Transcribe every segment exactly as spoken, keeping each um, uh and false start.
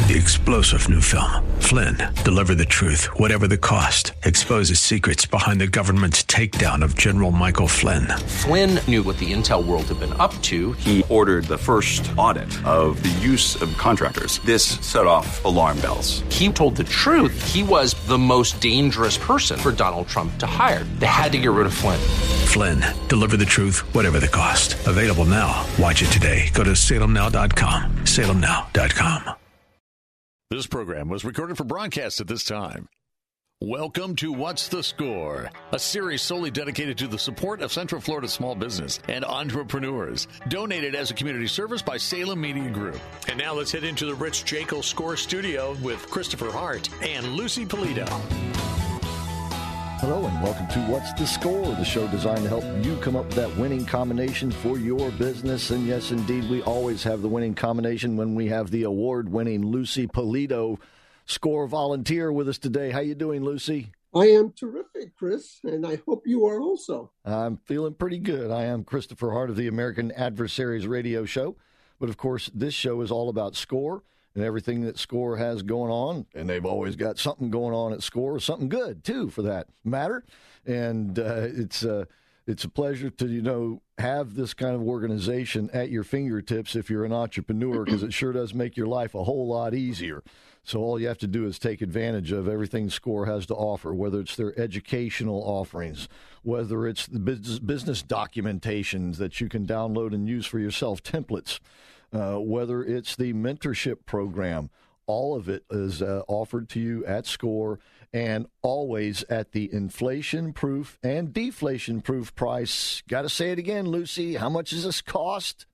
The explosive new film, Flynn, deliver the truth, whatever the cost, exposes secrets behind the government's takedown of General Michael Flynn. Flynn knew what the intel world had been up to. He ordered the first audit of the use of contractors. This set off alarm bells. He told the truth. He was the most dangerous person for Donald Trump to hire. They had to get rid of Flynn. Flynn, deliver the truth, whatever the cost. Available now. Watch it today. Go to salem now dot com. salem now dot com. This program was recorded for broadcast at this time. Welcome to What's the Score, a series solely dedicated to the support of Central Florida small business and entrepreneurs. Donated as a community service by Salem Media Group. And now let's head into the Rich Jekyll Score Studio with Christopher Hart and Lucy Polito. Hello and welcome to What's the Score, the show designed to help you come up with that winning combination for your business. And yes, indeed, we always have the winning combination when we have the award-winning Lucy Polito, score volunteer, with us today. How you doing, Lucy? I am terrific, Chris, and I hope you are also. I'm feeling pretty good. I am Christopher Hart of the American Adversaries Radio Show. But, of course, this show is all about SCORE and everything that SCORE has going on. And they've always got something going on at SCORE, something good, too, for that matter. And uh, it's, uh, it's a pleasure to, you know, have this kind of organization at your fingertips if you're an entrepreneur, because it sure does make your life a whole lot easier. So all you have to do is take advantage of everything SCORE has to offer, whether it's their educational offerings, whether it's the business, business documentations that you can download and use for yourself, templates, uh, whether it's the mentorship program. All of it is uh, offered to you at SCORE, and always at the inflation-proof and deflation-proof price. Got to say it again, Lucy. How much does this cost?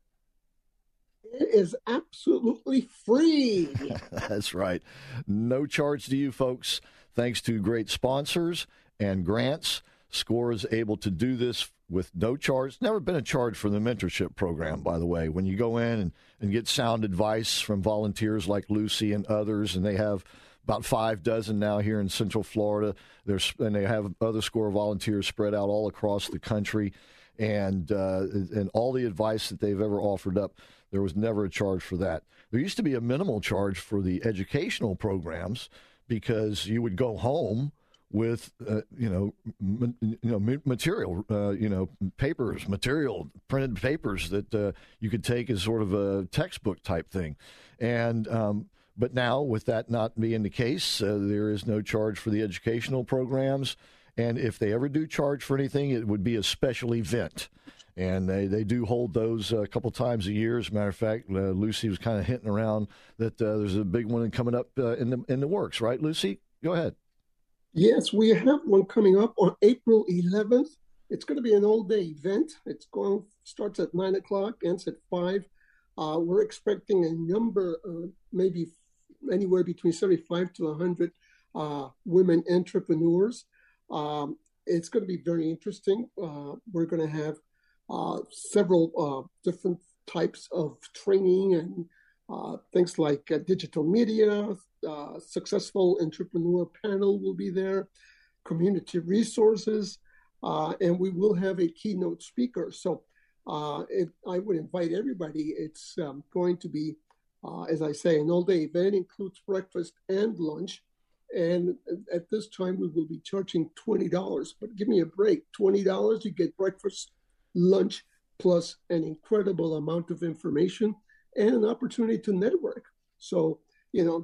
It is absolutely free. That's right. No charge to you folks. Thanks to great sponsors and grants, SCORE is able to do this with no charge. Never been a charge for the mentorship program, by the way. When you go in and, and get sound advice from volunteers like Lucy and others, and they have about five dozen now here in Central Florida, There's, and they have other SCORE volunteers spread out all across the country, and uh, and all the advice that they've ever offered up, there was never a charge for that. There used to be a minimal charge for the educational programs, because you would go home with, uh, you know, m- you know, material, uh, you know, papers, material, printed papers that uh, you could take as sort of a textbook type thing. And um, but now, with that not being the case, uh, there is no charge for the educational programs. And if they ever do charge for anything, it would be a special event. And they, they do hold those a couple times a year. As a matter of fact, uh, Lucy was kind of hinting around that uh, there's a big one coming up uh, in the in the works, right, Lucy? Go ahead. Yes, we have one coming up on April eleventh. It's going to be an all-day event. It's going starts at nine o'clock, ends at five. Uh, we're expecting a number, uh, maybe anywhere between seventy-five to one hundred uh, women entrepreneurs. Um, it's going to be very interesting. Uh, we're going to have uh, several uh, different types of training and uh, things like uh, digital media. Uh, successful entrepreneur panel will be there, community resources, uh, and we will have a keynote speaker. So uh, it, I would invite everybody. It's um, going to be, uh, as I say, an all-day event, includes breakfast and lunch. And at this time, we will be charging twenty dollars. But give me a break. twenty dollars, you get breakfast, lunch, plus an incredible amount of information and an opportunity to network. So, you know,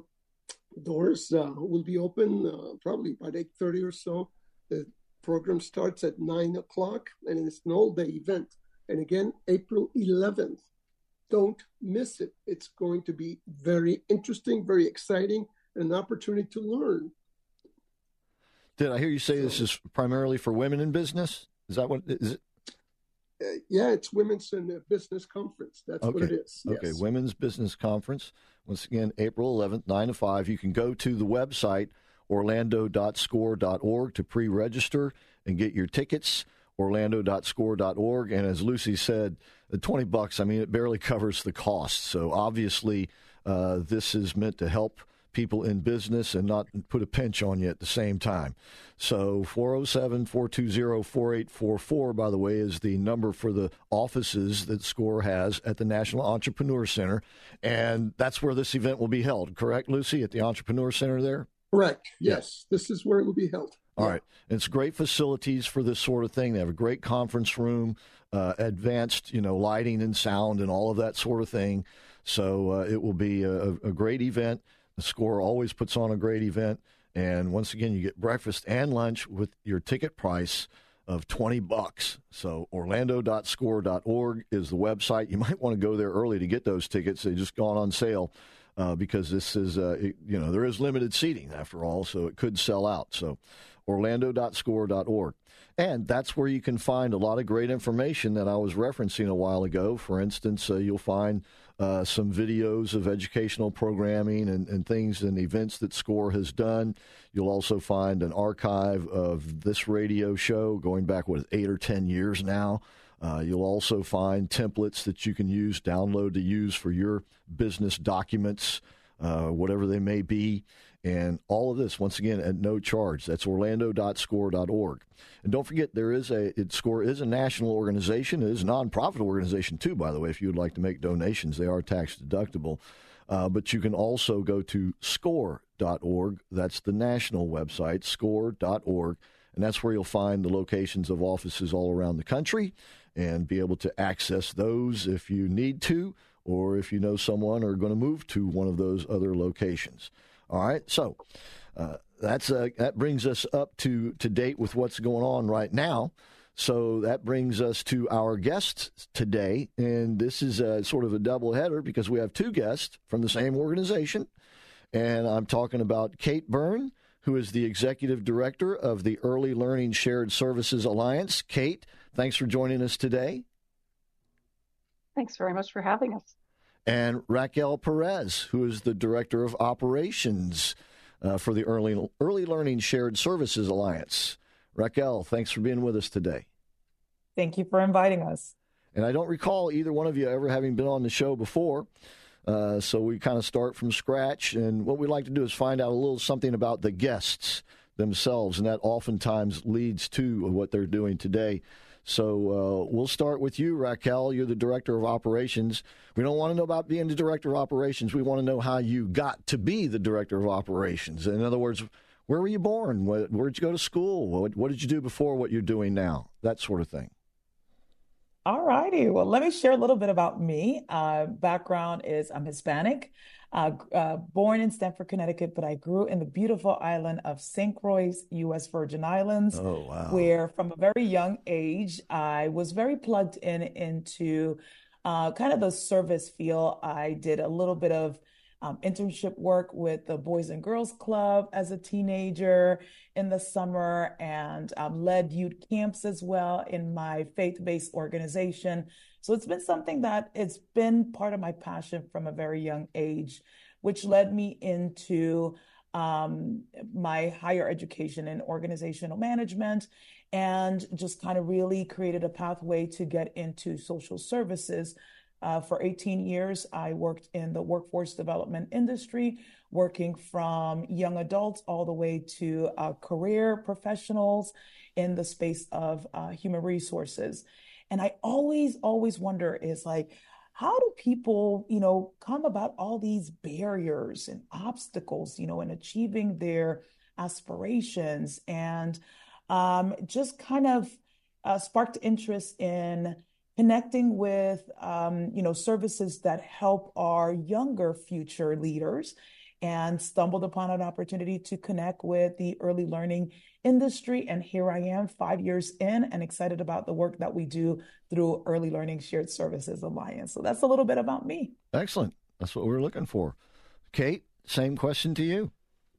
doors uh, will be open uh, probably by eight thirty or so. The program starts at nine o'clock, and it's an all-day event. And again, April eleventh. Don't miss it. It's going to be very interesting, very exciting, an opportunity to learn. Did I hear you say this is primarily for women in business? Is that what is it? Uh, yeah, it's Women's in Business Conference. That's okay. what it is. Yes. Okay, Women's Business Conference. Once again, April eleventh, nine to five. You can go to the website, orlando dot score dot org, to pre-register and get your tickets, orlando dot score dot org. And as Lucy said, the twenty bucks, I mean, it barely covers the cost. So obviously, uh, this is meant to help people in business and not put a pinch on you at the same time. So four oh seven, four two zero, four eight four four, by the way, is the number for the offices that SCORE has at the National Entrepreneur Center. And that's where this event will be held, correct, Lucy, at the Entrepreneur Center there? Correct. Yes, this is where it will be held. All right. It's great facilities for this sort of thing. They have a great conference room, uh, advanced, you know, lighting and sound and all of that sort of thing. So uh, it will be a, a great event. The SCORE always puts on a great event. And once again, you get breakfast and lunch with your ticket price of twenty bucks. So orlando dot score dot org is the website. You might want to go there early to get those tickets. They've just gone on sale uh, because this is, uh, it, you know, there is limited seating after all, so it could sell out. So orlando dot score dot org. And that's where you can find a lot of great information that I was referencing a while ago. For instance, uh, you'll find uh, some videos of educational programming and, and things and events that SCORE has done. You'll also find an archive of this radio show going back, what, eight or ten years now. Uh, you'll also find templates that you can use, download to use for your business documents, uh, whatever they may be. And all of this, once again, at no charge. That's orlando dot score dot org. And don't forget, there is a it, SCORE is a national organization. It is a nonprofit organization, too, by the way. If you would like to make donations, they are tax deductible. Uh, but you can also go to score dot org. That's the national website, score dot org. And that's where you'll find the locations of offices all around the country and be able to access those if you need to, or if you know someone or are going to move to one of those other locations. All right, so uh, that's uh, that brings us up to, to date with what's going on right now. So that brings us to our guests today, and this is a, sort of a doubleheader because we have two guests from the same organization, and I'm talking about Kate Byrne, who is the Executive Director of the Early Learning Shared Services Alliance. Kate, thanks for joining us today. Thanks very much for having us. And Raquel Perez, who is the Director of Operations uh, for the Early, Early Learning Shared Services Alliance. Raquel, thanks for being with us today. Thank you for inviting us. And I don't recall either one of you ever having been on the show before, uh, so we kind of start from scratch. And what we like to do is find out a little something about the guests themselves, and that oftentimes leads to what they're doing today. So uh, we'll start with you, Raquel. You're the Director of Operations. We don't want to know about being the Director of Operations. We want to know how you got to be the Director of Operations. In other words, where were you born? Where did you go to school? What, what did you do before what you're doing now? That sort of thing. All righty. Well, let me share a little bit about me. Uh, background is I'm Hispanic, uh, uh, born in Stamford, Connecticut, but I grew in the beautiful island of Saint Croix, U S Virgin Islands, oh, wow. where from a very young age, I was very plugged in into uh, kind of the service field. I did a little bit of Um, internship work with the Boys and Girls Club as a teenager in the summer, and um, led youth camps as well in my faith-based organization. So it's been something that it's been part of my passion from a very young age, which led me into um, my higher education in organizational management, and just kind of really created a pathway to get into social services. Uh, for eighteen years, I worked in the workforce development industry, working from young adults all the way to uh, career professionals in the space of uh, human resources. And I always, always wonder is like, how do people, you know, come about all these barriers and obstacles, you know, in achieving their aspirations, and um, just kind of uh, sparked interest in connecting with, um, you know, services that help our younger future leaders, and stumbled upon an opportunity to connect with the early learning industry. And here I am five years in and excited about the work that we do through Early Learning Shared Services Alliance. So that's a little bit about me. Excellent. That's what we're looking for. Kate, same question to you.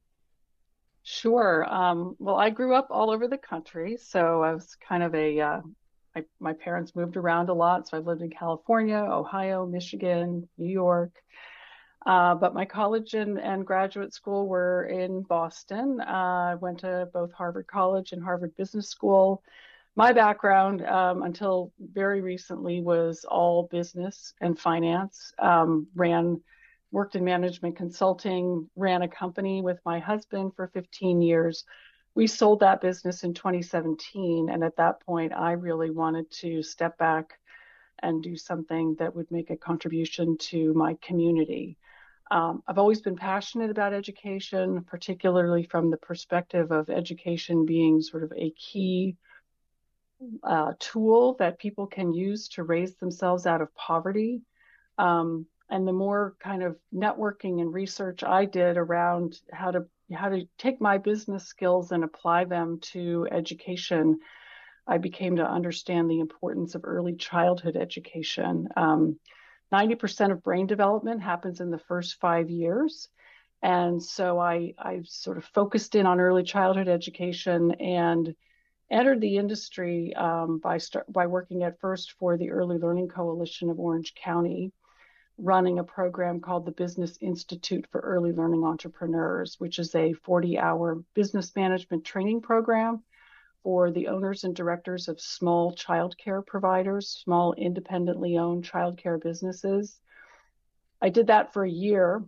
Sure. Um, well, I grew up all over the country, so I was kind of a, uh, I, my parents moved around a lot. So I lived in California, Ohio, Michigan, New York. Uh, but my college and, and graduate school were in Boston. Uh, I went to both Harvard College and Harvard Business School. My background, um, until very recently, was all business and finance. Um, ran worked in management consulting, ran a company with my husband for fifteen years. We sold that business in twenty seventeen. And at that point, I really wanted to step back and do something that would make a contribution to my community. Um, I've always been passionate about education, particularly from the perspective of education being sort of a key uh, tool that people can use to raise themselves out of poverty. Um, and the more kind of networking and research I did around how to how to take my business skills and apply them to education, I became to understand the importance of early childhood education. Um, ninety percent of brain development happens in the first five years. And so I, I sort of focused in on early childhood education and entered the industry um, by, start, by working at first for the Early Learning Coalition of Orange County, running a program called the Business Institute for Early Learning Entrepreneurs, which is a forty-hour business management training program for the owners and directors of small childcare providers, small independently owned childcare businesses. I did that for a year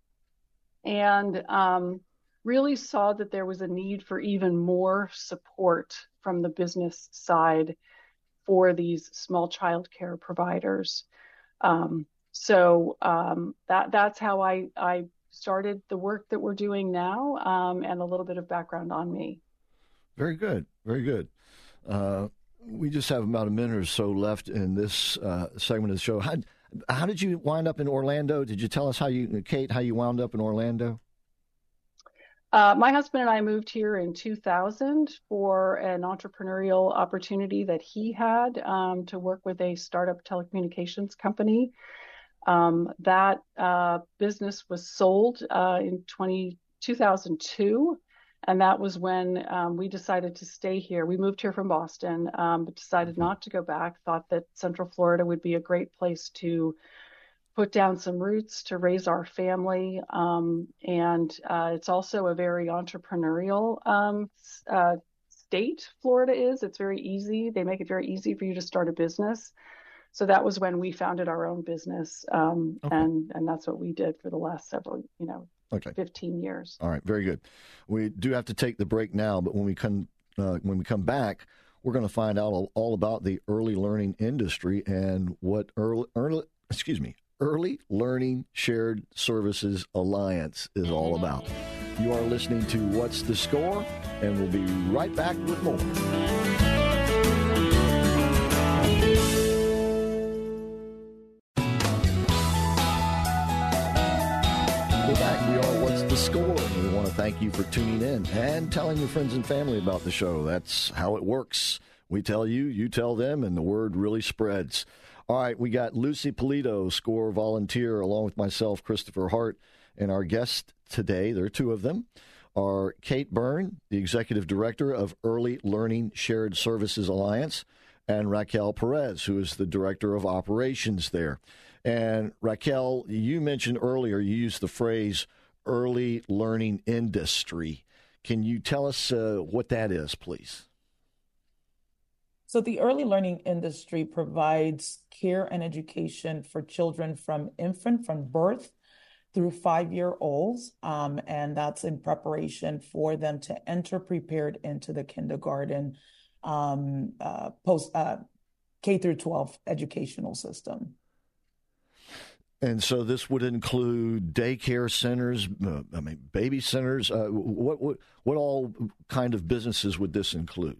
and um, really saw that there was a need for even more support from the business side for these small childcare providers. Um, so um, that that's how I, I started the work that we're doing now, um, and a little bit of background on me. Very good. Very good. Uh, we just have about a minute or so left in this uh, segment of the show. How, how did you wind up in Orlando? Did you tell us how you, Kate, how you wound up in Orlando? Uh, my husband and I moved here in two thousand for an entrepreneurial opportunity that he had um, to work with a startup telecommunications company. Um, that uh, business was sold uh, in two thousand two. And that was when um, we decided to stay here. We moved here from Boston, um, but decided not to go back, thought that Central Florida would be a great place to put down some roots, to raise our family. Um, and uh, it's also a very entrepreneurial um, uh, state, Florida is. It's very easy. They make it very easy for you to start a business. So that was when we founded our own business. Um, okay. and, and that's what we did for the last several, you know, Okay. fifteen years. All right, very good. We do have to take the break now, but when we come uh, when we come back, we're going to find out all, all about the early learning industry and what early, early excuse me, Early Learning Shared Services Alliance is all about. You are listening to What's the Score, and we'll be right back with more. Back. We are What's the Score? And we want to thank you for tuning in and telling your friends and family about the show. That's how it works. We tell you, you tell them, and the word really spreads. All right, we got Lucy Polito, SCORE volunteer, along with myself, Christopher Hart, and our guest today, there are two of them, are Kate Byrne, the Executive Director of Early Learning Shared Services Alliance, and Raquel Perez, who is the Director of Operations there. And Raquel, you mentioned earlier, you used the phrase early learning industry. Can you tell us uh, what that is, please? So the early learning industry provides care and education for children from infant, from birth through five-year-olds, um, and that's in preparation for them to enter prepared into the kindergarten, um, uh, post uh, K through twelve educational system. And so this would include daycare centers, uh, I mean, baby centers. Uh, what, what what all kind of businesses would this include?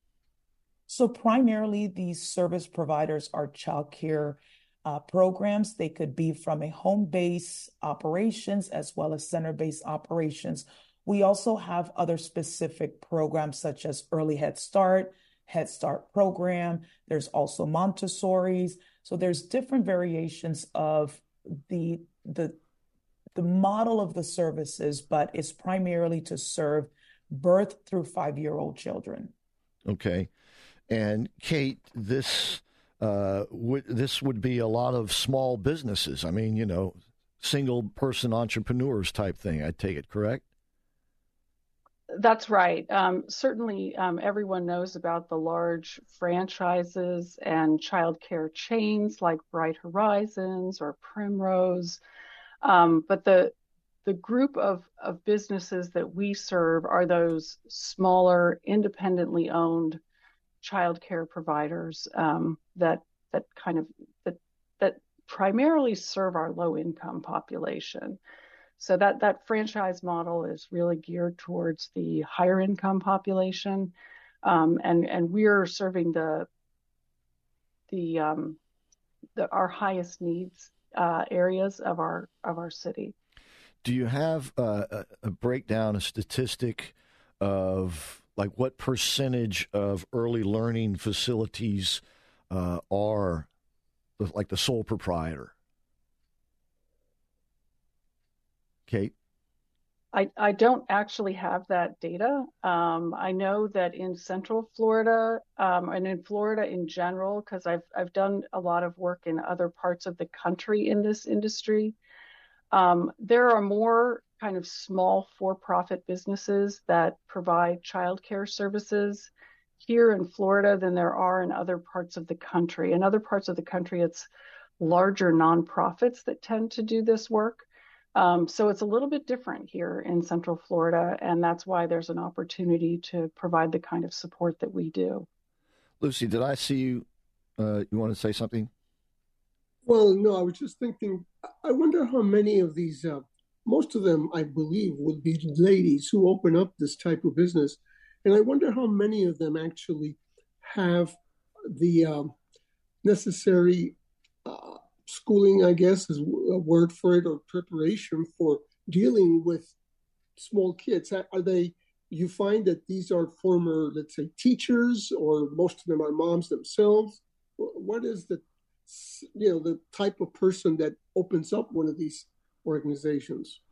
So primarily, these service providers are child care uh, programs. They could be from a home-based operations as well as center-based operations. We also have other specific programs such as Early Head Start, Head Start program. There's also Montessori's. So there's different variations of the the the model of the services, but it's primarily to serve birth through five-year-old children. Okay. And Kate, this uh, would this would be a lot of small businesses. I mean, you know, single person entrepreneurs type thing. I take it, correct? That's right. Um, certainly, um, everyone knows about the large franchises and childcare chains like Bright Horizons or Primrose. Um, but the the group of, of businesses that we serve are those smaller, independently owned childcare providers um, that that kind of that that primarily serve our low income population. So that that franchise model is really geared towards the higher income population, um, and and we're serving the the um, the our highest needs uh, areas of our of our city. Do you have uh, a, a breakdown, a statistic of like what percentage of early learning facilities uh, are like the sole proprietor? Kate? I, I don't actually have that data. Um, I know that in Central Florida um, and in Florida in general, because I've I've done a lot of work in other parts of the country in this industry, um, there are more kind of small for-profit businesses that provide childcare services here in Florida than there are in other parts of the country. In other parts of the country, it's larger nonprofits that tend to do this work. Um, so it's a little bit different here in Central Florida, and that's why there's an opportunity to provide the kind of support that we do. Lucy, did I see you? Uh, you want to say something? Well, no, I was just thinking, I wonder how many of these, uh, most of them, I believe, would be ladies who open up this type of business. And I wonder how many of them actually have the um, necessary uh, schooling, I guess is a word for it, or preparation for dealing with small kids. Are they, you find that these are former, let's say, teachers, or most of them are moms themselves? What is the, you know, the type of person that opens up one of these organizations?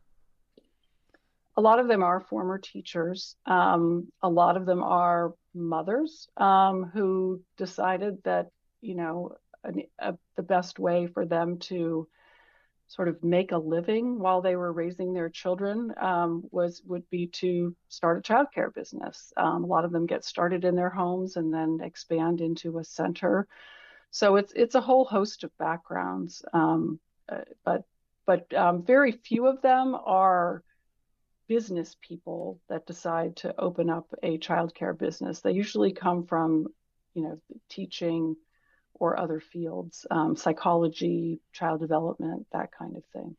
A lot of them are former teachers. Um, a lot of them are mothers um, who decided that, you know, a, a, the best way for them to sort of make a living while they were raising their children um, was would be to start a childcare business. Um, a lot of them get started in their homes and then expand into a center. So it's it's a whole host of backgrounds, um, uh, but but um, very few of them are business people that decide to open up a childcare business. They usually come from, you know, teaching or other fields, um, psychology, child development, that kind of thing.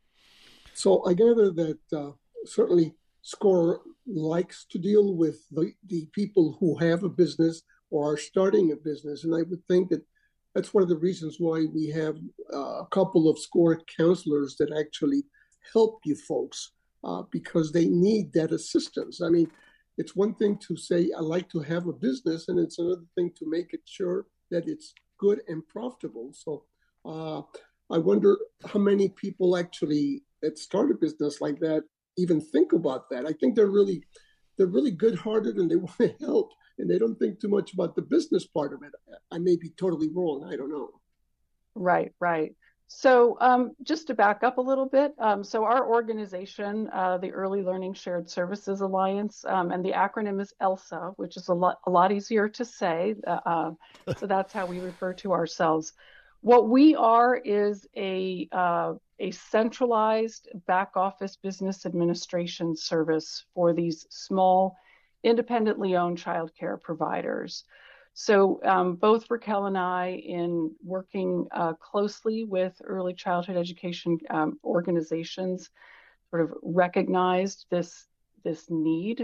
So I gather that uh, certainly SCORE likes to deal with the, the people who have a business or are starting a business. And I would think that that's one of the reasons why we have uh, a couple of SCORE counselors that actually help you folks uh, because they need that assistance. I mean, it's one thing to say, I like to have a business, and it's another thing to make it sure that it's good and profitable. So uh, I wonder how many people actually that start a business like that even think about that. I think they're really they're really good-hearted and they want to help, and they don't think too much about the business part of it. I may be totally wrong. I don't know. Right, right. So um, just to back up a little bit, um, so our organization, uh, the Early Learning Shared Services Alliance, um, and the acronym is ELSA, which is a lot, a lot easier to say. Uh, so that's how we refer to ourselves. What we are is a uh, a centralized back office business administration service for these small, independently owned childcare providers. So um, both Raquel and I, in working uh, closely with early childhood education um, organizations, sort of recognized this this need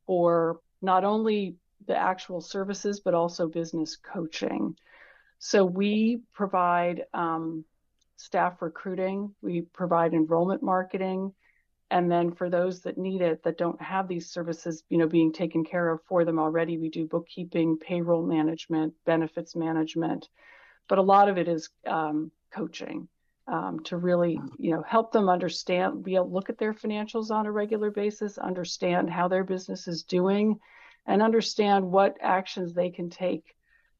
for not only the actual services, but also business coaching. So we provide um, staff recruiting, we provide enrollment marketing, and then for those that need it, that don't have these services, you know, being taken care of for them already, we do bookkeeping, payroll management, benefits management. But a lot of it is um, coaching um, to really, you know, help them understand, be able to look at their financials on a regular basis, understand how their business is doing, and understand what actions they can take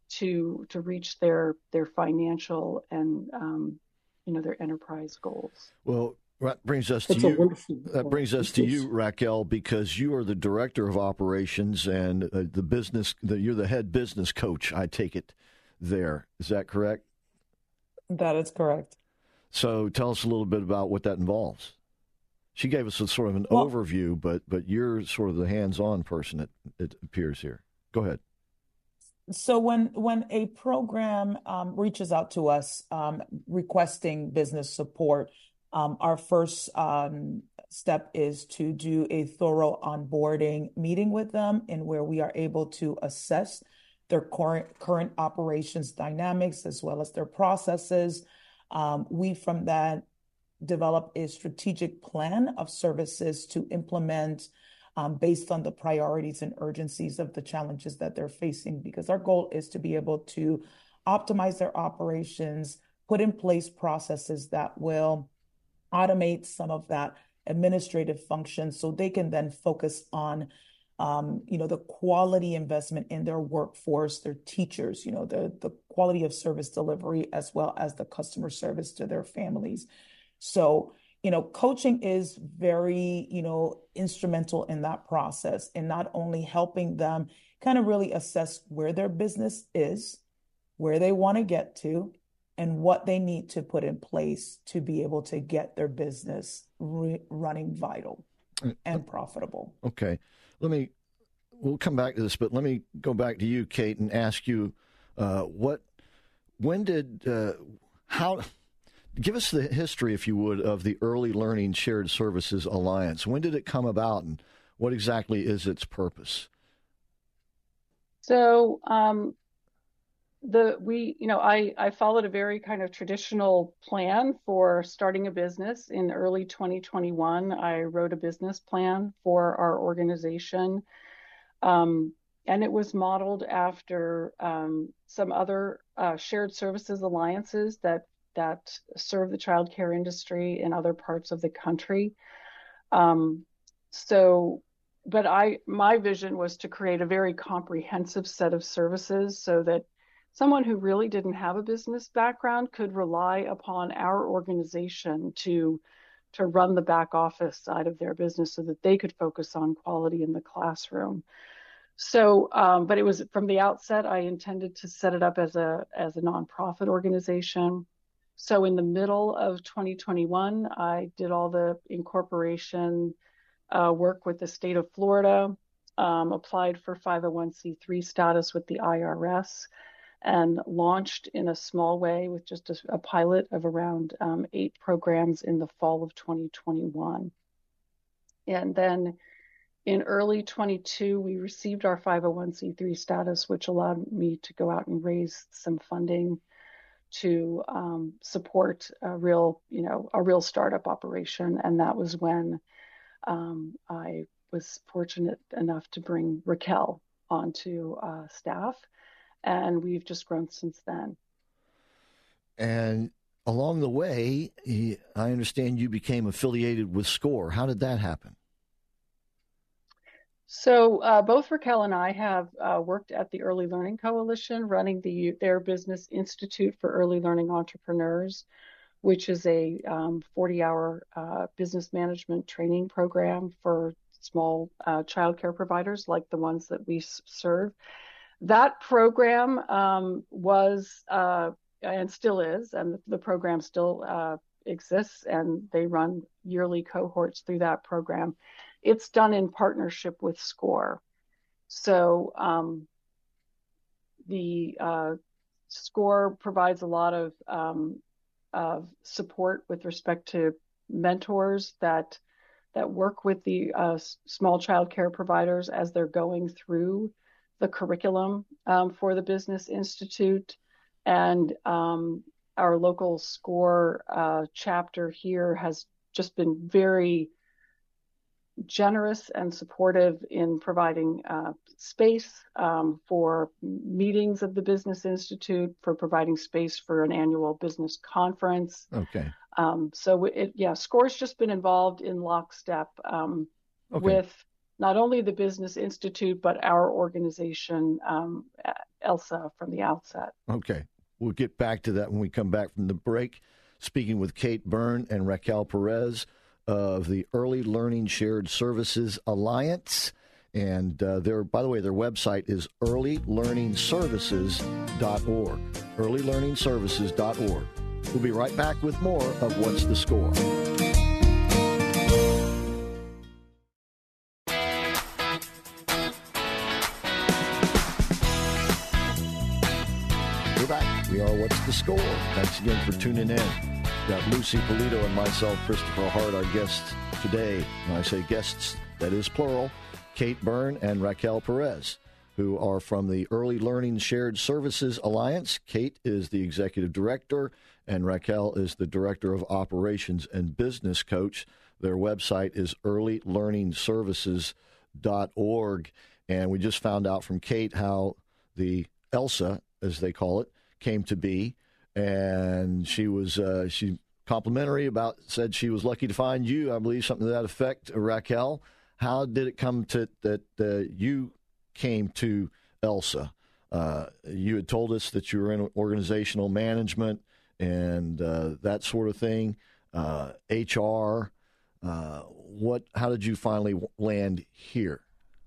to to reach their their financial and um, you know, their enterprise goals. Well, that brings us to That's you. That brings us to you, Raquel, because you are the director of operations and uh, the business. The, you're the head business coach. I take it there. Is that correct? That is correct. So tell us a little bit about what that involves. She gave us a sort of an well, overview, but but you're sort of the hands-on person, it, it appears here. Go ahead. So when when a program um, reaches out to us um, requesting business support, um, our first um, step is to do a thorough onboarding meeting with them, in where we are able to assess their current current operations dynamics as well as their processes. Um, we from that develop a strategic plan of services to implement um, based on the priorities and urgencies of the challenges that they're facing, because our goal is to be able to optimize their operations, put in place processes that will automate some of that administrative function so they can then focus on um, you know, the quality investment in their workforce, their teachers, you know, the, the quality of service delivery, as well as the customer service to their families. So, you know, coaching is very, you know, instrumental in that process, in not only helping them kind of really assess where their business is, where they want to get to, and what they need to put in place to be able to get their business re- running vital and profitable. Okay. Let me, we'll come back to this, but let me go back to you, Kate, and ask you uh, what, when did, uh, how, give us the history, if you would, of the Early Learning Shared Services Alliance. When did it come about, and what exactly is its purpose? So, um, the we, you know, I, I followed a very kind of traditional plan for starting a business in early twenty twenty-one. I wrote a business plan for our organization, um, and it was modeled after um, some other uh, shared services alliances that that serve the childcare industry in other parts of the country. Um, so, but I, my vision was to create a very comprehensive set of services so that someone who really didn't have a business background could rely upon our organization to, to run the back office side of their business so that they could focus on quality in the classroom. So, um, but it was from the outset, I intended to set it up as a, as a nonprofit organization. So in the middle of twenty twenty-one, I did all the incorporation uh, work with the state of Florida, um, applied for five oh one c three status with the I R S, and launched in a small way with just a, a pilot of around um, eight programs in the fall of twenty twenty-one. And then in early twenty-two, we received our five oh one c three status, which allowed me to go out and raise some funding to um, support a real, you know, a real startup operation. And that was when um, I was fortunate enough to bring Raquel onto uh, staff, and we've just grown since then. And along the way, I understand you became affiliated with SCORE. How did that happen? So uh, both Raquel and I have uh, worked at the Early Learning Coalition, running the their Business Institute for Early Learning Entrepreneurs, which is a um, forty-hour uh, business management training program for small uh, childcare providers like the ones that we s- serve. That program um, was uh, and still is, and the, the program still uh, exists, and they run yearly cohorts through that program. It's done in partnership with SCORE. So um, the uh, SCORE provides a lot of, um, of support with respect to mentors that that work with the uh, small child care providers as they're going through the curriculum um, for the Business Institute. And um, our local SCORE uh, chapter here has just been very generous and supportive in providing uh, space um, for meetings of the Business Institute, for providing space for an annual business conference. Okay. Um, so it, yeah, SCORE's just been involved in lockstep um, okay. with not only the Business Institute, but our organization, um, ELSA, from the outset. Okay. We'll get back to that when we come back from the break. Speaking with Kate Byrne and Raquel Perez of the Early Learning Shared Services Alliance. And uh, their, by the way, their website is early learning services dot org. early learning services dot org. We'll be right back with more of What's the Score. We're back. We are What's the Score. Thanks again for tuning in. We've got Lucy Polito and myself, Christopher Hart, our guests today. When I say guests, that is plural, Kate Byrne and Raquel Perez, who are from the Early Learning Shared Services Alliance. Kate is the executive director, and Raquel is the director of operations and business coach. Their website is early learning services dot org. And we just found out from Kate how the ELSA, as they call it, came to be. And she was uh, she complimentary about, said she was lucky to find you, I believe, something to that effect. Raquel, how did it come to that uh, you came to ELSA? Uh, you had told us that you were in organizational management and uh, that sort of thing, uh, H R. Uh, what? How did you finally land here?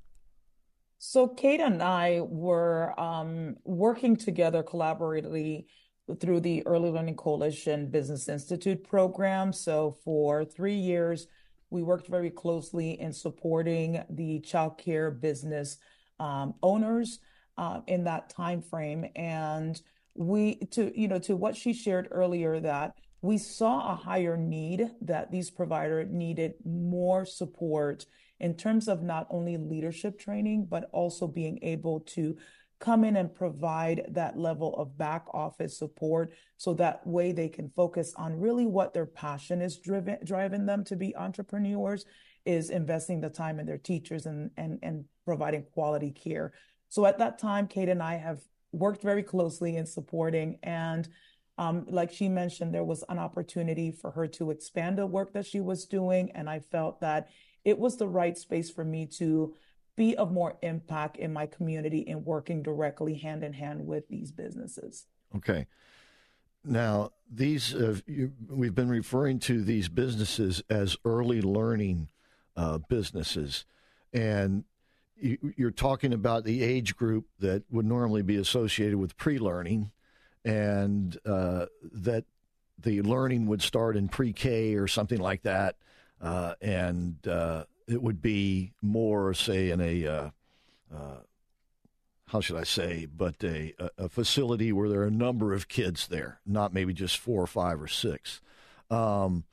So Kate and I were um, working together collaboratively through the Early Learning Coalition Business Institute program. So for three years, we worked very closely in supporting the childcare business um, owners uh, in that time frame. And we, to you know, to what she shared earlier, that we saw a higher need, that these providers needed more support in terms of not only leadership training, but also being able to come in and provide that level of back office support so that way they can focus on really what their passion is driven, driving them to be entrepreneurs, is investing the time in their teachers and, and, and providing quality care. So at that time, Kate and I have worked very closely in supporting, and um, like she mentioned, there was an opportunity for her to expand the work that she was doing, and I felt that it was the right space for me to be of more impact in my community in working directly hand in hand with these businesses. Okay. Now, these uh, you, we've been referring to these businesses as early learning uh, businesses, and you, you're talking about the age group that would normally be associated with pre-learning, and uh, that the learning would start in pre-K or something like that, uh, and uh, it would be more, say, in a, uh, uh, how should I say, but a, a facility where there are a number of kids there, not maybe just four or five or six. Um,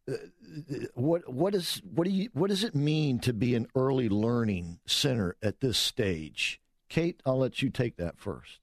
what what is what do you what does it mean to be an early learning center at this stage? Kate, I'll let you take that first.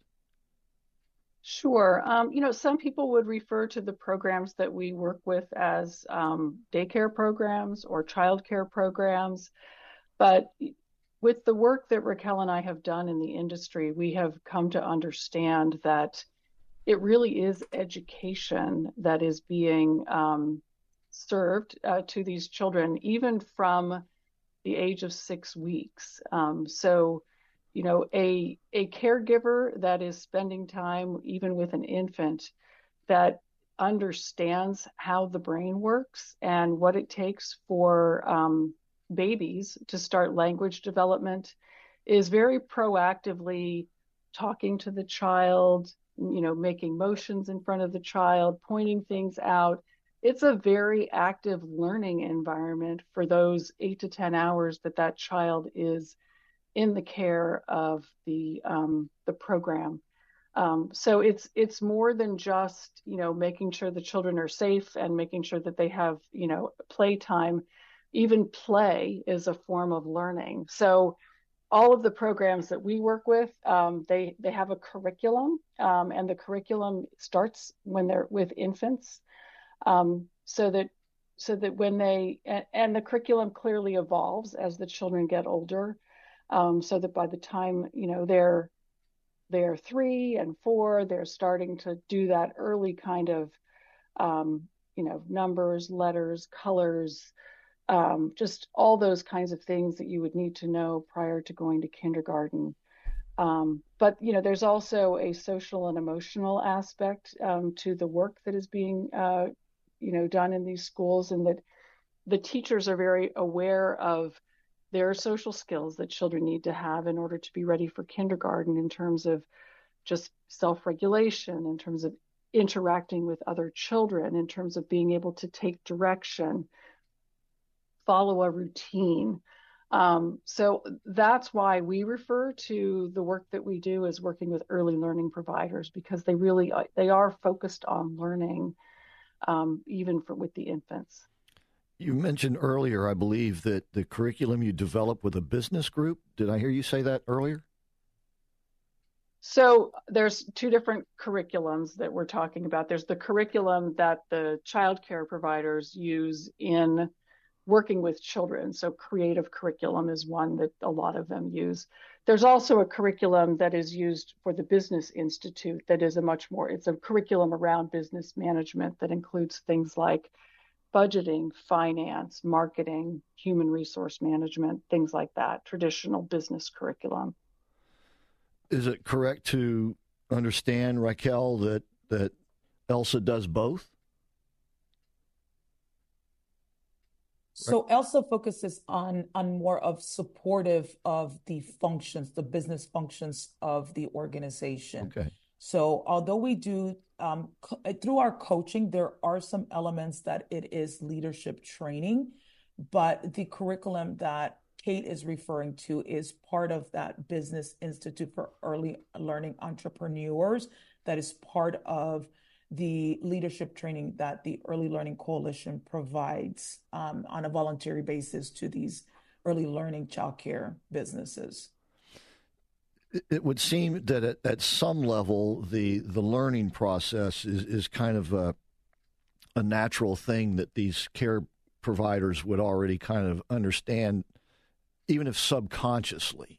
Sure. Um, you know, some people would refer to the programs that we work with as um, daycare programs or childcare programs. But with the work that Raquel and I have done in the industry, we have come to understand that it really is education that is being um, served uh, to these children, even from the age of six weeks. Um, so You know, a a caregiver that is spending time even with an infant that understands how the brain works and what it takes for um, babies to start language development is very proactively talking to the child, you know, making motions in front of the child, pointing things out. It's a very active learning environment for those eight to ten hours that that child is in the care of the um, the program. Um, so it's it's more than just, you know, making sure the children are safe and making sure that they have, you know, playtime. Even play is a form of learning. So all of the programs that we work with, um, they they have a curriculum, um, and the curriculum starts when they're with infants, um, so that so that when they and, and the curriculum clearly evolves as the children get older. Um, so that by the time, you know, they're they're three and four, they're starting to do that early kind of, um, you know, numbers, letters, colors, um, just all those kinds of things that you would need to know prior to going to kindergarten. Um, but, you know, there's also a social and emotional aspect um, to the work that is being, uh, you know, done in these schools, and that the teachers are very aware of there are social skills that children need to have in order to be ready for kindergarten, in terms of just self-regulation, in terms of interacting with other children, in terms of being able to take direction, follow a routine. Um, so that's why we refer to the work that we do as working with early learning providers, because they really, they are focused on learning, um, even for, with the infants. You mentioned earlier, I believe, that the curriculum you develop with a business group. Did I hear you say that earlier? So there's two different curriculums that we're talking about. There's the curriculum that the child care providers use in working with children. So creative curriculum is one that a lot of them use. There's also a curriculum that is used for the Business Institute that is a much more, it's a curriculum around business management that includes things like budgeting, finance, marketing, human resource management, things like that, traditional business curriculum. Is it correct to understand, Raquel, that, that ELSA does both? So ELSA focuses on, on more of supportive of the functions, the business functions of the organization. Okay. So although we do, um, co- through our coaching, there are some elements that it is leadership training, but the curriculum that Kate is referring to is part of that Business Institute for Early Learning Entrepreneurs that is part of the leadership training that the Early Learning Coalition provides um, on a voluntary basis to these early learning childcare businesses. It would seem that at, at some level, the, the learning process is, is kind of a, a natural thing that these care providers would already kind of understand, even if subconsciously.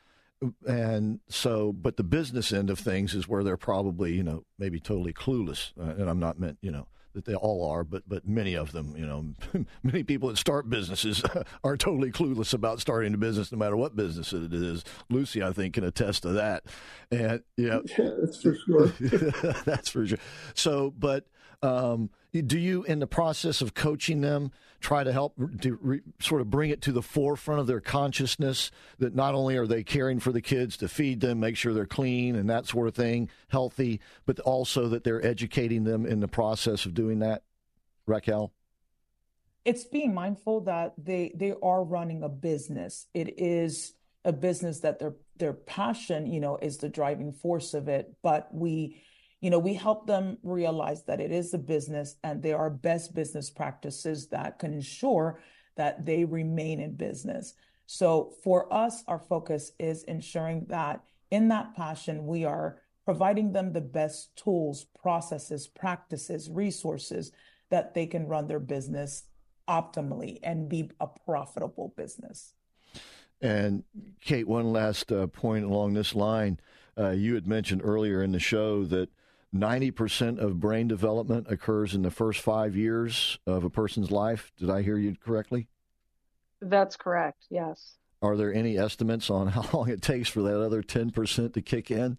And so, but the business end of things is where they're probably, you know, maybe totally clueless. Uh, and I'm not meant, you know, that they all are, but but many of them, you know, many people that start businesses are totally clueless about starting a business, no matter what business it is. Lucy, I think, can attest to that. And yeah, yeah that's for sure. That's for sure. So, but um, do you, in the process of coaching them, try to help to re, sort of bring it to the forefront of their consciousness that not only are they caring for the kids to feed them, make sure they're clean and that sort of thing, healthy, but also that they're educating them in the process of doing that, Raquel? It's being mindful that they they are running a business. It is a business that their their passion, you know, is the driving force of it, but we You know, we help them realize that it is a business and there are best business practices that can ensure that they remain in business. So for us, our focus is ensuring that in that passion, we are providing them the best tools, processes, practices, resources that they can run their business optimally and be a profitable business. And Kate, one last uh, point along this line. Uh, you had mentioned earlier in the show that ninety percent of brain development occurs in the first five years of a person's life. Did I hear you correctly? That's correct, yes. Are there any estimates on how long it takes for that other ten percent to kick in?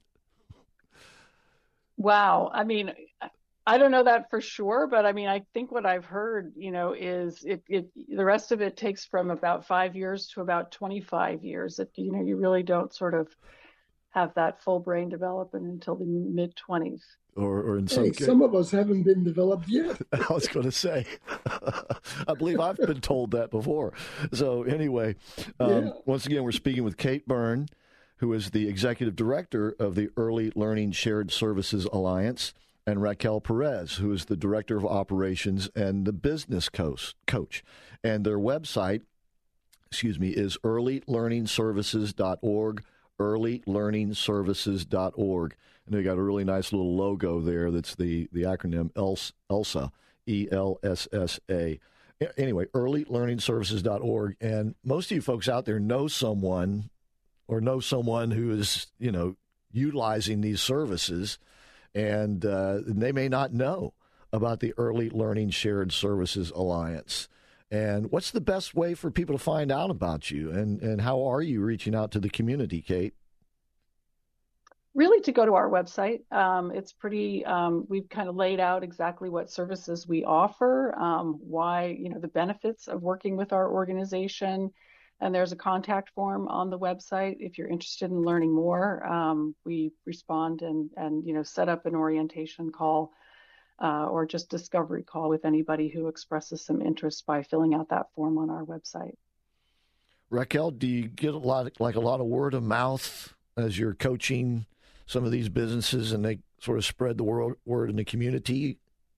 Wow. I mean, I don't know that for sure, but I mean, I think what I've heard, you know, is it, it the rest of it takes from about five years to about twenty-five years. It, you know, you really don't sort of have that full brain development until the mid twenties. Or, or in some hey, case, some of us haven't been developed yet. I was going to say, I believe I've been told that before. So anyway, um, yeah. Once again, we're speaking with Kate Byrne, who is the executive director of the Early Learning Shared Services Alliance, and Raquel Perez, who is the director of operations and the business coach. coach. And their website, excuse me, is early learning services dot org, early learning services dot org. And they got a really nice little logo there that's the, the acronym ELSA, E L S S A. Anyway, early learning services dot org. And most of you folks out there know someone or know someone who is, you know, utilizing these services, and uh, they may not know about the Early Learning Shared Services Alliance. And what's the best way for people to find out about you? And, and how are you reaching out to the community, Kate? Really to go to our website. Um, it's pretty, um, we've kind of laid out exactly what services we offer, um, why, you know, the benefits of working with our organization, and there's a contact form on the website if you're interested in learning more. Um, we respond and, and, you know, set up an orientation call uh, or just discovery call with anybody who expresses some interest by filling out that form on our website. Raquel, do you get a lot, like a lot of word of mouth as you're coaching some of these businesses and they sort of spread the word, word in the community?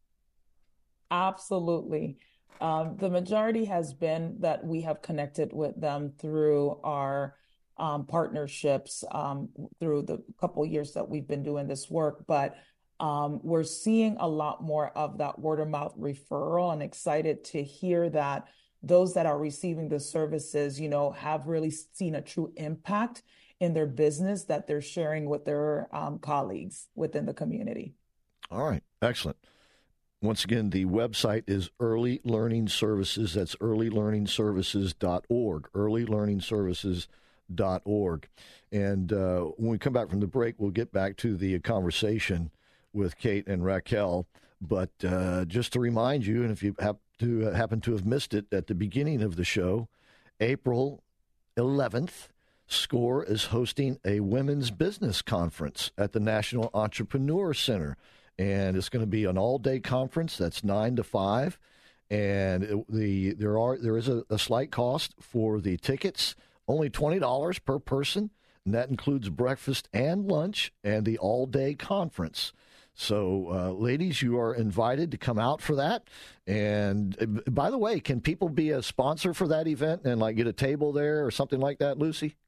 Absolutely. Um, the majority has been that we have connected with them through our um, partnerships um, through the couple of years that we've been doing this work. But um, we're seeing a lot more of that word of mouth referral, and excited to hear that those that are receiving the services, you know, have really seen a true impact in their business that they're sharing with their um, colleagues within the community. All right. Excellent. Once again, the website is Early Learning Services. That's early learning services dot org, early learning services dot org. And uh, when we come back from the break, we'll get back to the conversation with Kate and Raquel. But uh, just to remind you, and if you have to uh, happen to have missed it at the beginning of the show, April eleventh, SCORE is hosting a women's business conference at the National Entrepreneur Center. And it's going to be an all-day conference. That's nine to five, and it, the there are there is a, a slight cost for the tickets, only twenty dollars per person, and that includes breakfast and lunch and the all-day conference. So, uh, ladies, you are invited to come out for that. And uh, by the way, can people be a sponsor for that event and like get a table there or something like that, Lucy?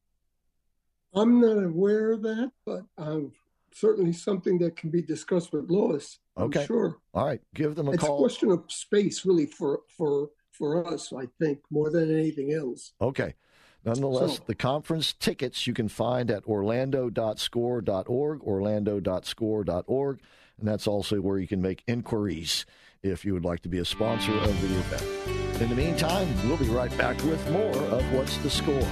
I'm not aware of that, but um. certainly something that can be discussed with Lois. I'm okay. Sure. All right. Give them a it's call. It's a question of space, really, for for for us, I think, more than anything else. Okay. Nonetheless, so, the conference tickets you can find at orlando dot score dot org, orlando dot score dot org, and that's also where you can make inquiries if you would like to be a sponsor of the event. In the meantime, we'll be right back with more of What's the Score?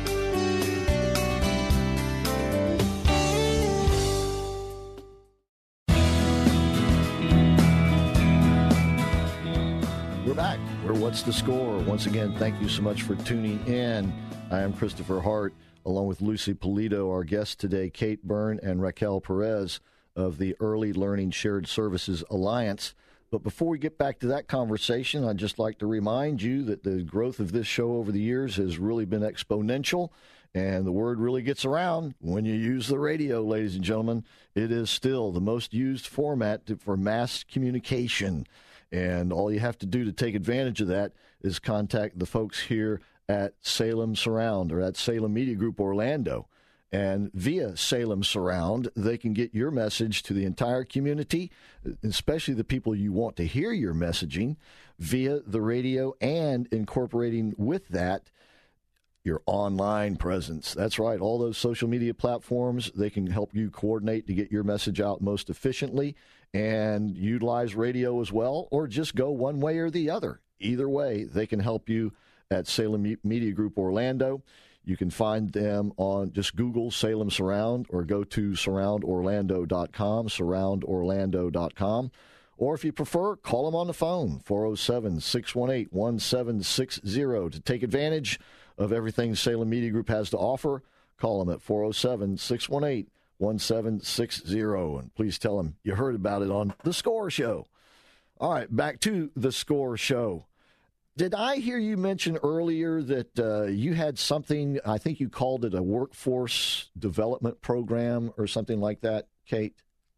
Back. We're What's the Score? Once again, thank you so much for tuning in. I am Christopher Hart, along with Lucy Polito, our guests today, Kate Byrne and Raquel Perez of the Early Learning Shared Services Alliance. But before we get back to that conversation, I'd just like to remind you that the growth of this show over the years has really been exponential, and the word really gets around when you use the radio, ladies and gentlemen. It is still the most used format to, for mass communication. And all you have to do to take advantage of that is contact the folks here at Salem Surround or at Salem Media Group Orlando. And via Salem Surround, they can get your message to the entire community, especially the people you want to hear your messaging, via the radio, and incorporating with that your online presence. That's right. All those social media platforms, they can help you coordinate to get your message out most efficiently and utilize radio as well, or just go one way or the other. Either way, they can help you at Salem Media Group Orlando. You can find them on just Google Salem Surround or go to surround orlando dot com, surround orlando dot com. Or if you prefer, call them on the phone, four oh seven, six one eight, one seven six zero. To take advantage of everything Salem Media Group has to offer, call them at four oh seven, six one eight, one seven six zero. And please tell them you heard about it on The Score Show. All right, back to The Score Show. Did I hear you mention earlier that uh, you had something, I think you called it a workforce development program or something like that, Kate?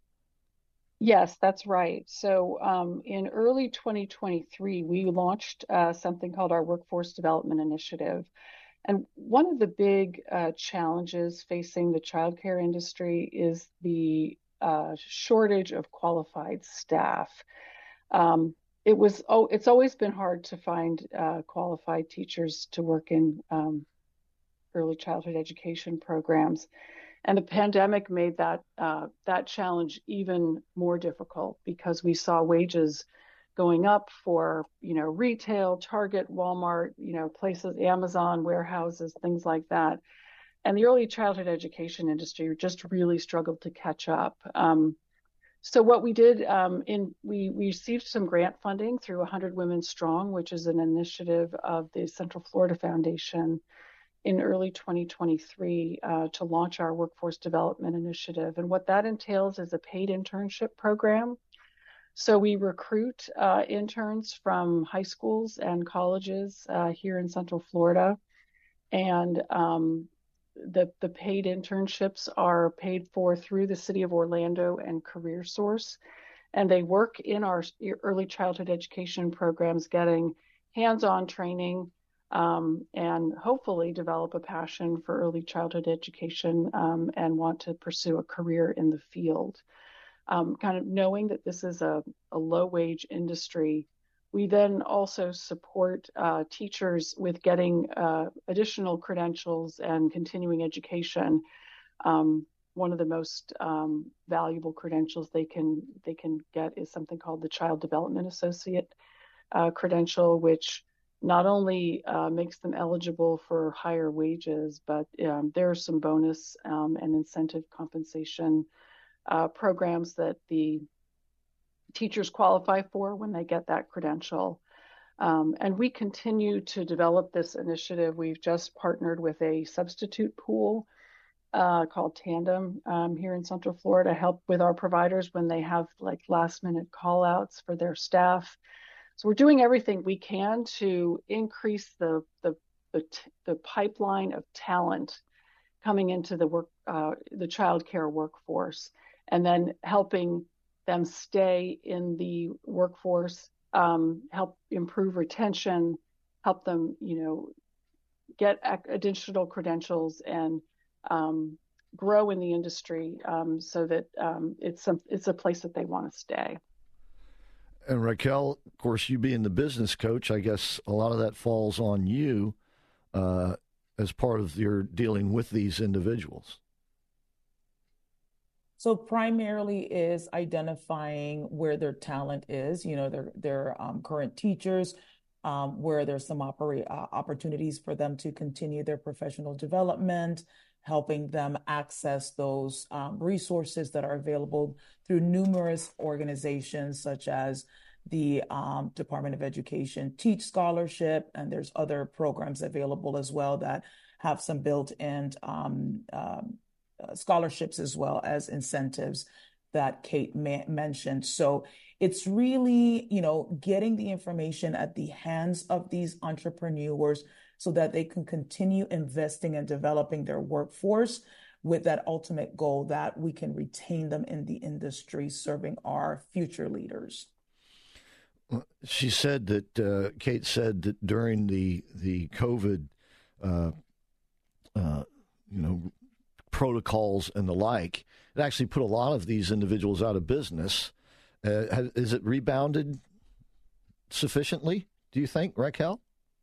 Yes, that's right. So um, in early twenty twenty-three, we launched uh, something called our Workforce Development Initiative. And one of the big uh, challenges facing the childcare industry is the uh, shortage of qualified staff. Um, it was oh, it's always been hard to find uh, qualified teachers to work in um, early childhood education programs. And the pandemic made that uh, that challenge even more difficult because we saw wages going up for, you know, retail, Target, Walmart, you know, places, Amazon, warehouses, things like that. And the early childhood education industry just really struggled to catch up. Um, So what we did, um, in we, we received some grant funding through one hundred Women Strong, which is an initiative of the Central Florida Foundation in early twenty twenty-three uh, to launch our workforce development initiative. And what that entails is a paid internship program. So we recruit uh, interns from high schools and colleges uh, here in Central Florida. And um, the, the paid internships are paid for through the City of Orlando and CareerSource. And they work in our early childhood education programs, getting hands-on training um, and hopefully develop a passion for early childhood education um, and want to pursue a career in the field. Um, kind of knowing that this is a, a low-wage industry, we then also support uh, teachers with getting uh, additional credentials and continuing education. Um, one of the most um, valuable credentials they can they can get is something called the Child Development Associate uh, credential, which not only uh, makes them eligible for higher wages, but um, there are some bonus um, and incentive compensation Uh, programs that the teachers qualify for when they get that credential. Um, and we continue to develop this initiative. We've just partnered with a substitute pool uh, called Tandem um, here in Central Florida to help with our providers when they have like last minute call outs for their staff. So we're doing everything we can to increase the, the, the, the pipeline of talent coming into the work, uh, the child care workforce, and then helping them stay in the workforce, um, help improve retention, help them, you know, get additional credentials and um, grow in the industry um, so that um, it's some, it's a place that they want to stay. And Raquel, of course, you being the business coach, I guess a lot of that falls on you uh, as part of your dealing with these individuals. So primarily is identifying where their talent is, you know, their their um, current teachers, um, where there's some oppor- uh, opportunities for them to continue their professional development, helping them access those um, resources that are available through numerous organizations such as the um, Department of Education Teach Scholarship, and there's other programs available as well that have some built-in um, um, Uh, scholarships as well as incentives that Kate ma- mentioned. So it's really, you know, getting the information at the hands of these entrepreneurs so that they can continue investing and developing their workforce with that ultimate goal that we can retain them in the industry, serving our future leaders. She said that, uh, Kate said that during the, the COVID, uh, uh, you know, protocols and the like, it actually put a lot of these individuals out of business. Uh, has, is it rebounded sufficiently, do you think, Raquel?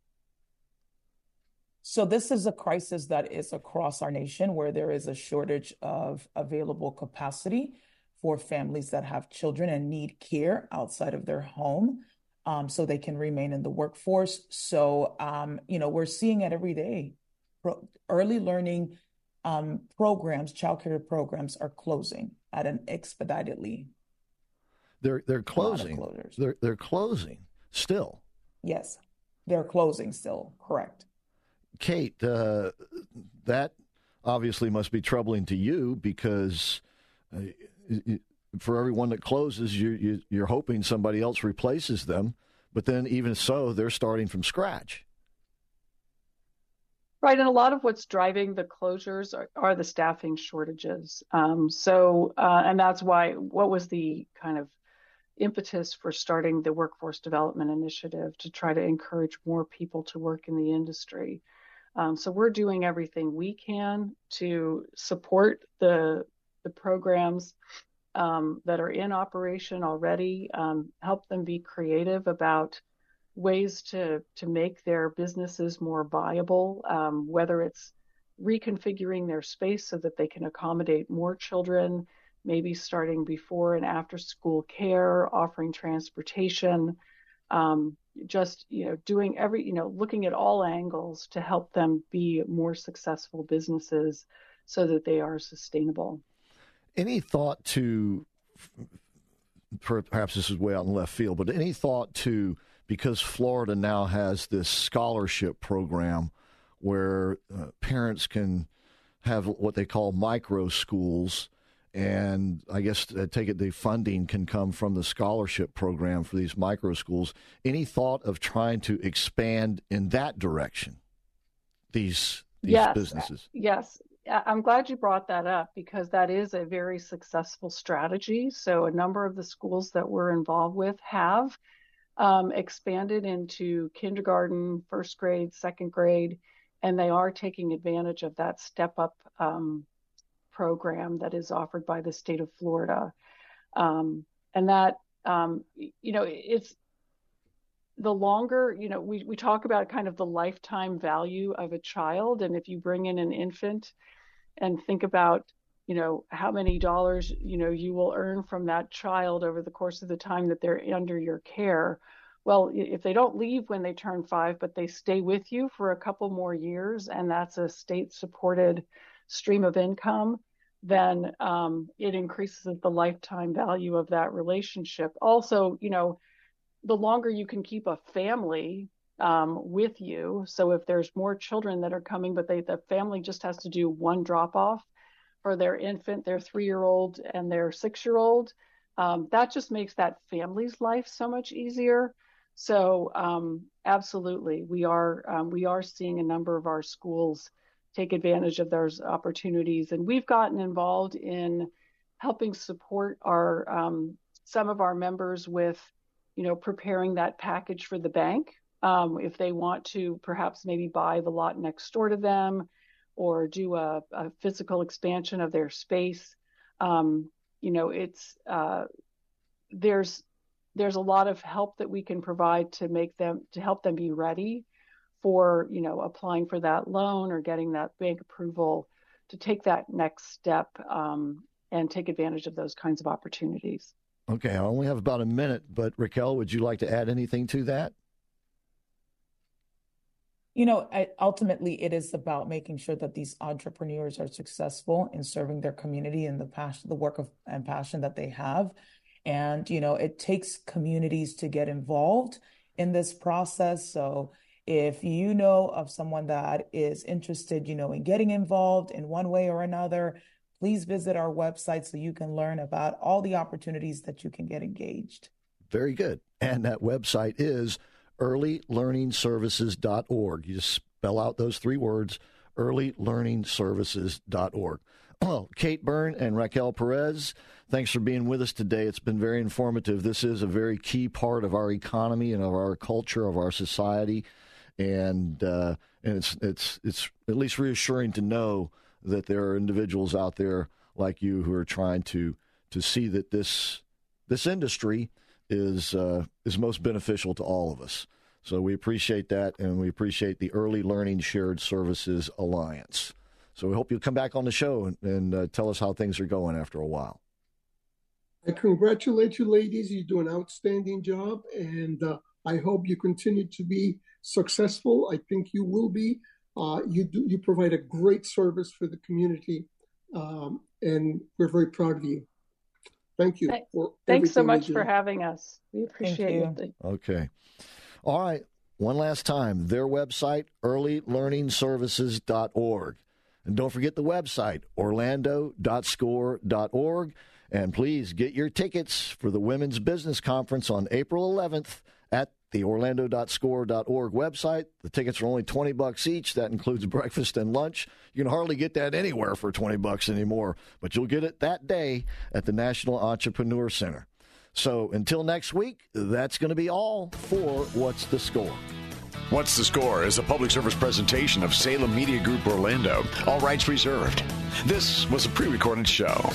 So this is a crisis that is across our nation where there is a shortage of available capacity for families that have children and need care outside of their home um, so they can remain in the workforce. So, um, you know, we're seeing it every day. Pro- early learning Um, programs, childcare programs are closing at an expeditedly. They're they're closing. They're they're closing still. Yes, they're closing still. Correct. Kate, uh, that obviously must be troubling to you because uh, for everyone that closes, you, you you're hoping somebody else replaces them, but then even so, they're starting from scratch. Right, and a lot of what's driving the closures are, are the staffing shortages. Um, so, uh, and that's why, what was the kind of impetus for starting the Workforce Development Initiative to try to encourage more people to work in the industry. Um, so we're doing everything we can to support the, the programs um, that are in operation already, um, help them be creative about ways to to make their businesses more viable, um, whether it's reconfiguring their space so that they can accommodate more children, maybe starting before and after school care, offering transportation, um, just, you know, doing every, you know, looking at all angles to help them be more successful businesses so that they are sustainable. Any thought to perhaps this is way out in left field, but any thought to, because Florida now has this scholarship program where uh, parents can have what they call micro schools, and I guess I take it the funding can come from the scholarship program for these micro schools. Any thought of trying to expand in that direction, these, these yes, businesses? Yes. I'm glad you brought that up because that is a very successful strategy. So a number of the schools that we're involved with have um, expanded into kindergarten, first grade, second grade, and they are taking advantage of that step up um, program that is offered by the state of Florida. Um, and that, um, you know, it's the longer, you know, we, we talk about kind of the lifetime value of a child. And if you bring in an infant and think about, you know, how many dollars, you know, you will earn from that child over the course of the time that they're under your care. Well, if they don't leave when they turn five, but they stay with you for a couple more years, and that's a state-supported stream of income, then um, it increases the lifetime value of that relationship. Also, you know, the longer you can keep a family um, with you. So if there's more children that are coming, but they, the family just has to do one drop off for their infant, their three-year-old and their six-year-old, um, that just makes that family's life so much easier. So um, absolutely, we are um, we are seeing a number of our schools take advantage of those opportunities, and we've gotten involved in helping support our um, some of our members with, you know, preparing that package for the bank. Um, if they want to perhaps maybe buy the lot next door to them or do a, a physical expansion of their space, um, you know, it's uh, there's there's a lot of help that we can provide to make them, to help them be ready for, you know, applying for that loan or getting that bank approval to take that next step um, and take advantage of those kinds of opportunities. Okay, I only have about a minute, but Raquel, would you like to add anything to that? You know, I, ultimately, it is about making sure that these entrepreneurs are successful in serving their community and the passion, the work of and passion that they have. And, you know, it takes communities to get involved in this process. So if you know of someone that is interested, you know, in getting involved in one way or another, please visit our website so you can learn about all the opportunities that you can get engaged. Very good. And that website is early learning services dot org. You just spell out those three words, early learning services dot org. Oh, Kate Byrne and Raquel Perez, thanks for being with us today. It's been very informative. This is a very key part of our economy and of our culture, of our society. And uh, and it's it's it's at least reassuring to know that there are individuals out there like you who are trying to to see that this this industry is uh, is most beneficial to all of us. So we appreciate that, and we appreciate the Early Learning Shared Services Alliance. So we hope you'll come back on the show and, and uh, tell us how things are going after a while. I congratulate you, ladies. You do an outstanding job, and uh, I hope you continue to be successful. I think you will be. Uh, you do. You provide a great service for the community, um, and we're very proud of you. Thank you. For Thanks so much for having us. We appreciate it. Okay. All right. One last time, their website, early learning services dot org. And don't forget the website, orlando dot score dot org. And please get your tickets for the Women's Business Conference on April eleventh at the orlando dot score dot org website. The tickets are only twenty bucks each. That includes breakfast and lunch. You can hardly get that anywhere for twenty bucks anymore, but you'll get it that day at the National Entrepreneur Center. So until next week, that's going to be all for What's the Score? What's the Score is a public service presentation of Salem Media Group Orlando. All rights reserved. This was a pre-recorded show.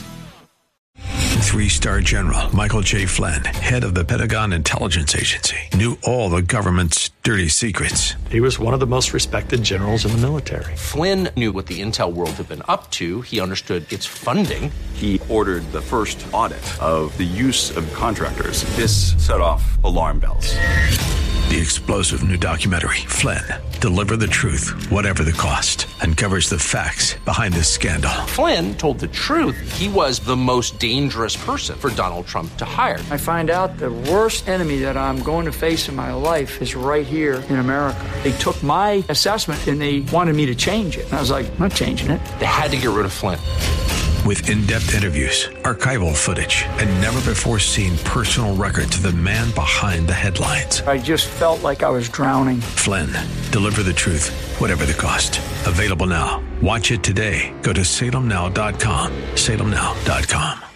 Three-star General Michael J. Flynn, head of the Pentagon Intelligence Agency, knew all the government's dirty secrets. He was one of the most respected generals in the military. Flynn knew what the intel world had been up to. He understood its funding. He ordered the first audit of the use of contractors. This set off alarm bells. The explosive new documentary, Flynn, Deliver the Truth, Whatever the Cost, uncovers the facts behind this scandal. Flynn told the truth. He was the most dangerous person for Donald Trump to hire. I find out the worst enemy that I'm going to face in my life is right here in America. They took my assessment and they wanted me to change it. And I was like, I'm not changing it. They had to get rid of Flynn. With in-depth interviews, archival footage, and never-before-seen personal records of the man behind the headlines. I just felt like I was drowning. Flynn, Deliver the Truth, Whatever the Cost. Available now. Watch it today. Go to salem now dot com. salem now dot com.